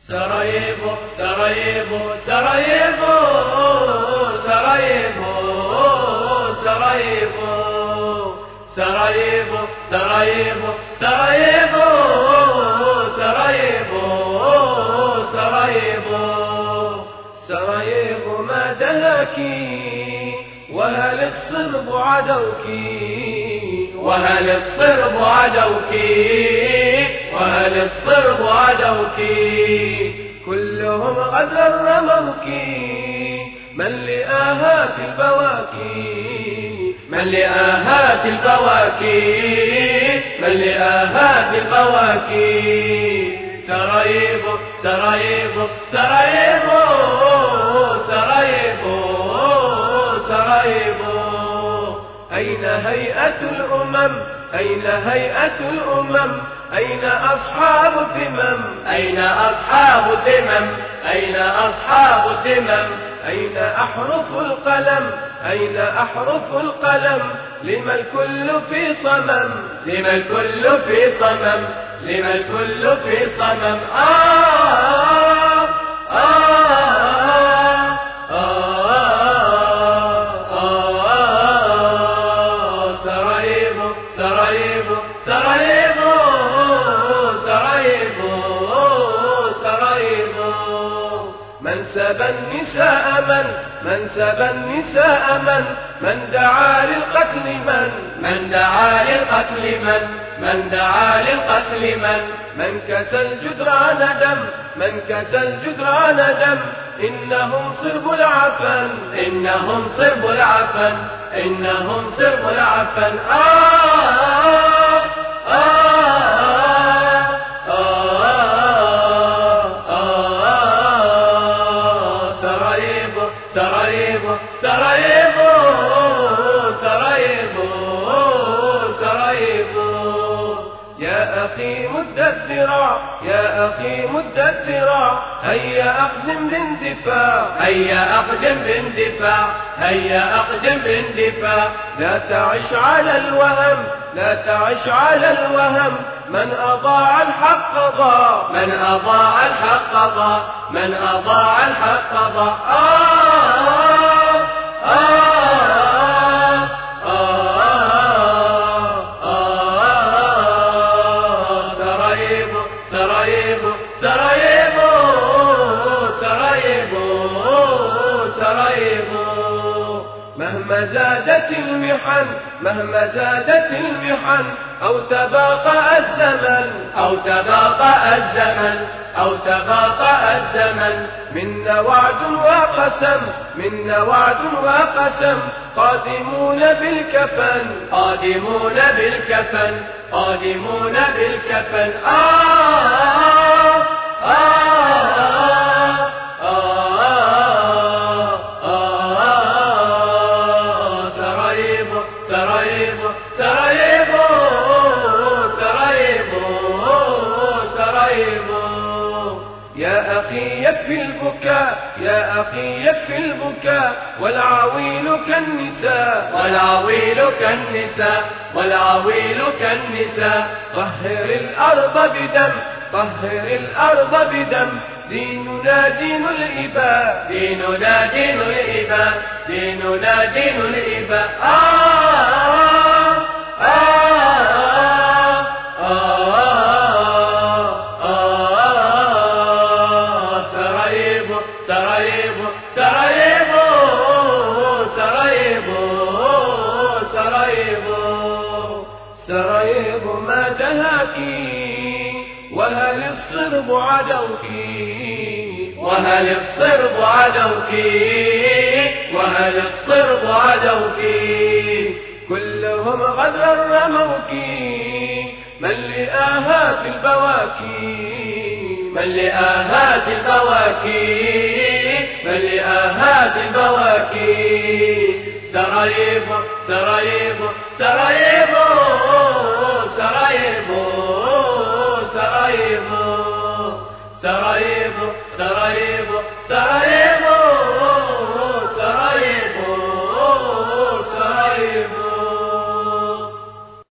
سراييفو سراييفو سراييفو سراييفو سراييفو سراييفو سراييفو سراييفو سراييفو سراييفو سراييفو ما دهاكي وهل الصرب عدوك وهل الصرب عدوك وهل الصرب عدوك كلهم غدرا رموك من لآهات البواكي من لآهات البواكي من لآهات البواكي سراييفو سراييفو سراييفو سراييفو سراييفو أين هيئة الأمم أين هيئة الأمم أين أصحاب الذمم أين أصحاب الذمم أين أصحاب الذمم أين أحرف القلم أين أحرف القلم لما الكل في صمم لما الكل في صمم لما الكل في صمم سراييفو سراييفو سراييفو سراييفو سراييفو من سبى النساء من سبى النساء من دعا للقتل من دعا للقتل من دعا للقتل من كسى الجدران دم من كسى الجدران دم إنهم صرب العفن إنهم صرب العفن إنهم صرب العفن سراييفو سراييفو سراييفو سراييفو سراييفو يا أخي مد الذراع يا أخي مد الذراع هيا أقدم باندفاع هيا أقدم باندفاع هيا أقدم باندفاع لا تعش على الوهم لا تعش على الوهم من أضاع الحق ضاع من أضاع الحق ضاع من أضاع الحق ضاع سراييفو سراييفو سراييفو سراييفو سراييفو مهما زادت المحن مهما زادت المحن أو تباطأ الزمن أو تباطأ الزمن أو تباطأ الزمن منا وعد وقسم منا وعد وقسم قادمون بالكفن قادمون بالكفن قادمون بالكفن سراييفو سراييفو سراييفو سراييفو سراييفو يا أخي يكفي البكاء يا أخي يكفي البكاء والعويل كالنساء والعويل كالنساء والعويل كالنساء طهر الأرض بدم طهر الأرض بدم ديننا دين الإباء ديننا دين الإباء ديننا دين الإباء سراييفو سراييفو سراييفو سراييفو سراييفو سراييفو ما دهاكي وهل الصرب عدوك وهل الصرب عدوك وهل الصرب عدوك كلهم غدرا رموك من لآهات البواكي من لآهات البواكي من لآهات البواكي سراييفو سراييفو سراييفو سراييفو سراييفو سراييفو سراييفو سراييفو